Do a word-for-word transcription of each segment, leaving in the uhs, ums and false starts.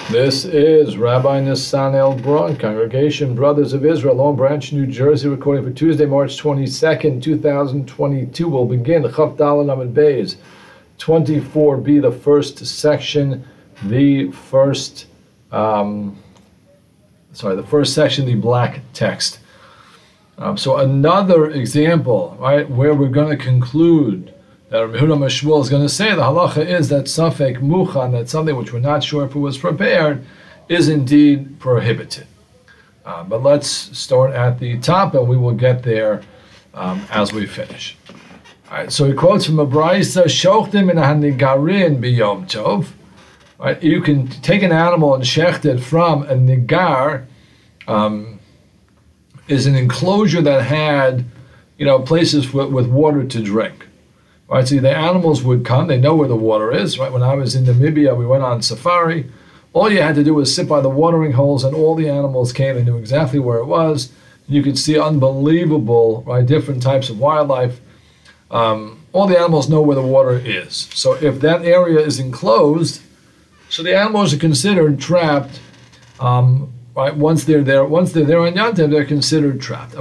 This is Rabbi Nissan Braun, Congregation Brothers of Israel, Long Branch, New Jersey, recording for Tuesday, March twenty-second, two thousand twenty-two. We'll begin Chaf Dalet Amud Beis twenty-four b, the first section, the first, um, sorry, the first section, the black text. Um, so another example, right, where we're going to conclude that Rabbi Yehuda Mashmuel is going to say the halacha is that safek muchan, that something which we're not sure if it was prepared, is indeed prohibited. Uh, but let's start at the top, and we will get there um, as we finish. All right, so he quotes from a brayso, "Shochtim in hanigarin biyom tov." Right, you can take an animal and shecht it from a nigar, um, is an enclosure that had, you know, places with, with water to drink. Right, so the animals would come, they know where the water is. Right, when I was in Namibia, we went on safari. All you had to do was sit by the watering holes, and all the animals came and knew exactly where it was. You could see unbelievable, right, different types of wildlife. Um, all the animals know where the water is. So if that area is enclosed, so the animals are considered trapped. Um, right, once they're there, once they're there on Yantiv, they're considered trapped.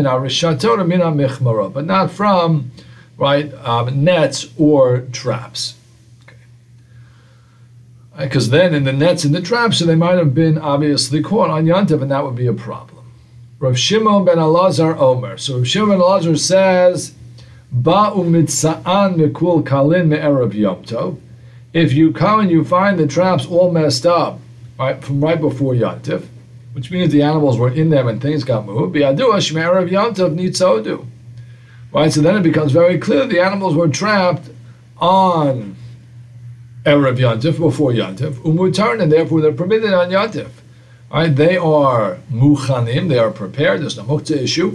But not from, right, um, nets or traps. Because okay. Right, then in the nets and the traps, so they might have been obviously caught on Yantiv, and that would be a problem. Rav Shimon ben Elazar Omer. So Rav Shimon ben Elazar says, Ba'u mitza'an mikul kalin me'erev Yom Tov. If you come and you find the traps all messed up, right, from right before Yantiv, which means the animals were in them and things got moved, Bi'adu Hashem erev Yom Tov nitzodu. Right, so then it becomes very clear the animals were trapped on Erev Yantif, before Yantif, umutarn, and therefore they're permitted on Yantif. Right, they are muchanim, they are prepared, there's no muktzah issue,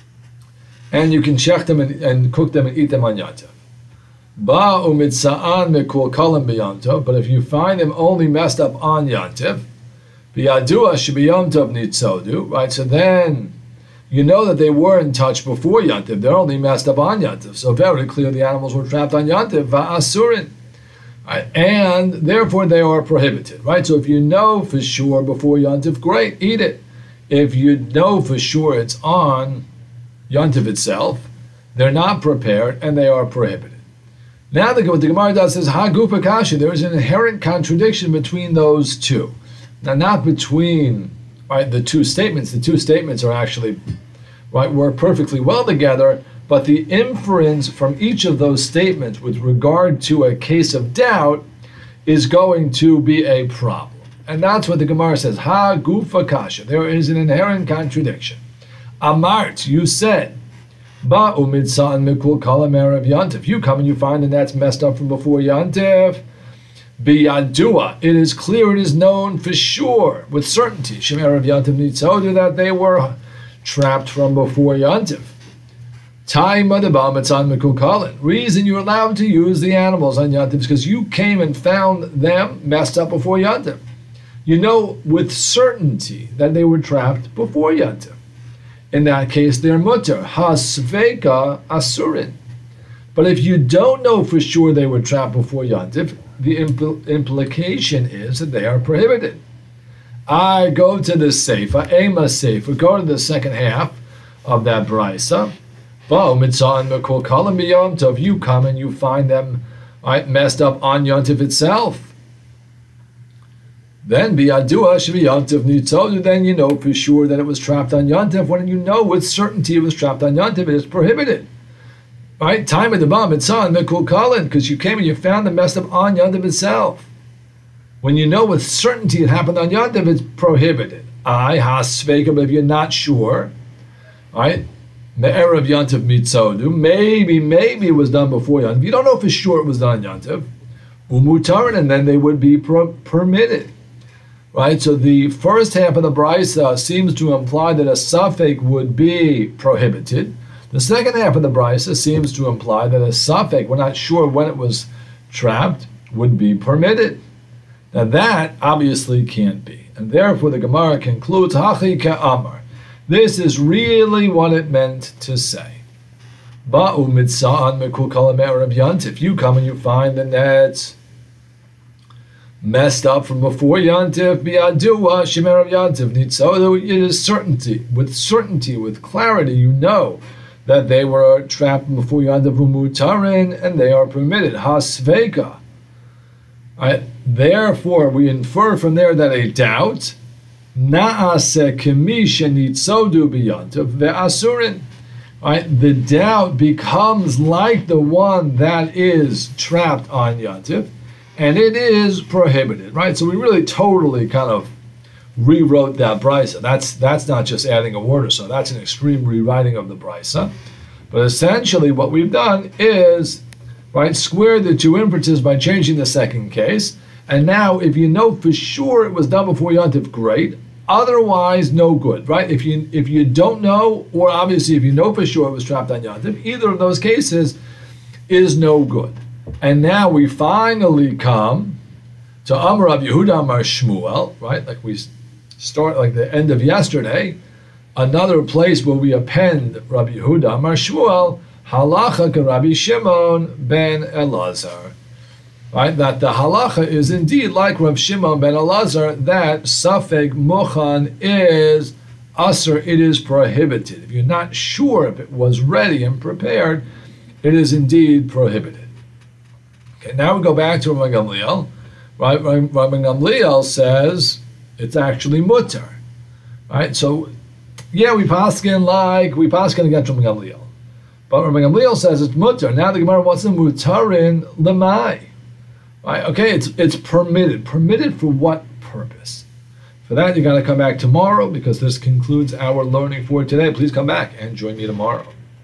and you can shecht them and, and cook them and eat them on Yantif. Ba umitza'an mekul kalim b'Yantiv, but if you find them only messed up on Yantif, b'yadua sheb'Yom Tov nitzodu, right, so then you know that they were in touch before Yantiv. They're only messed up on Yantiv. So very clear the animals were trapped on Yantiv, va'asurin. Right? And therefore they are prohibited. Right? So if you know for sure before Yantiv, great, eat it. If you know for sure it's on Yantiv itself, they're not prepared and they are prohibited. Now the, what the Gemara does says, Hagupa Kasha, there is an inherent contradiction between those two. Now not between, right, the two statements. The two statements are actually, right, work perfectly well together, but the inference from each of those statements with regard to a case of doubt is going to be a problem. And that's what the Gemara says, Ha gufa kasha, there is an inherent contradiction. Amart, you said, Ba'u mitza'an mikul kalam erev Yantif. You come and you find that that's messed up from before Yantif. Biyadua, it is clear, it is known for sure, with certainty, Shem erev Yantiv nitzodu, that they were trapped from before Yantiv. Time adabam etzan mikul kalin. Reason you're allowed to use the animals on Yantiv is because you came and found them messed up before Yantiv. You know with certainty that they were trapped before Yantiv. In that case, they're mutter, hasveka asurin. But if you don't know for sure they were trapped before Yantiv, the impl- implication is that they are prohibited. I go to the Seifa, Ema Seifa, go to the second half of that brayso. If you come and you find them, right, messed up on Yantiv itself, then biyadua shebi Yantiv nitzodu, then you know for sure that it was trapped on Yantiv. When you know with certainty it was trapped on Yantiv, it is prohibited. Right, time of the bomb, it's on Mikul Kalin, because you came and you found them messed up on Yantiv itself. When you know with certainty it happened on Yantiv, it's prohibited. I hasveka, but if you're not sure, right, me'erev Yantiv mitzodu, maybe, maybe it was done before Yantiv. You don't know for sure it was done on Yantiv, umutarin, and then they would be pro- permitted. Right, so the first half of the brayso seems to imply that a safek would be prohibited. The second half of the brayso seems to imply that a safek, we're not sure when it was trapped, would be permitted. Now that obviously can't be. And therefore the Gemara concludes, Hachi ka'amar. This is really what it meant to say. Ba'u mitza'an mikul kalam erev Yantif. You come and you find the nets messed up from before Yantif, bi'adua, shemer of Yantif, nitzodu, it is certainty, with certainty, with clarity, you know that they were trapped before Yantif umutarin, and they are permitted. Hasveka. Right? Therefore, we infer from there that a doubt, na'ase kemi shenitzodu bi'yantif ve'asurin. Right? The doubt becomes like the one that is trapped on Yantif, and it is prohibited, right? So we really totally kind of rewrote that brisa. That's that's not just adding a word or so. That's an extreme rewriting of the brisa. But essentially what we've done is, right, square the two inferences by changing the second case. And now if you know for sure it was done before Yantif, great. Otherwise, no good, right? If you if you don't know, or obviously if you know for sure it was trapped on Yantif, either of those cases is no good. And now we finally come to Amar Rav Yehuda Amar Shmuel, right? Like we start like the end of yesterday, another place where we append Rav Yehuda Amar Shmuel, halacha ka Rabbi Shimon ben Elazar, right? That the halacha is indeed like Rav Shimon ben Elazar, that safek mochan is asr, it is prohibited. If you're not sure if it was ready and prepared, it is indeed prohibited. Okay, now we go back to Rabbi Gamliel. Right, Rabbi Gamliel says it's actually mutar. Right, so yeah, we paskin like we paskin against Rabbi Gamliel, but Rabbi Gamliel says it's mutar. Now the Gemara wants to mutarin lemai. Right, okay, it's it's permitted. Permitted for what purpose? For that, you got to come back tomorrow because this concludes our learning for today. Please come back and join me tomorrow.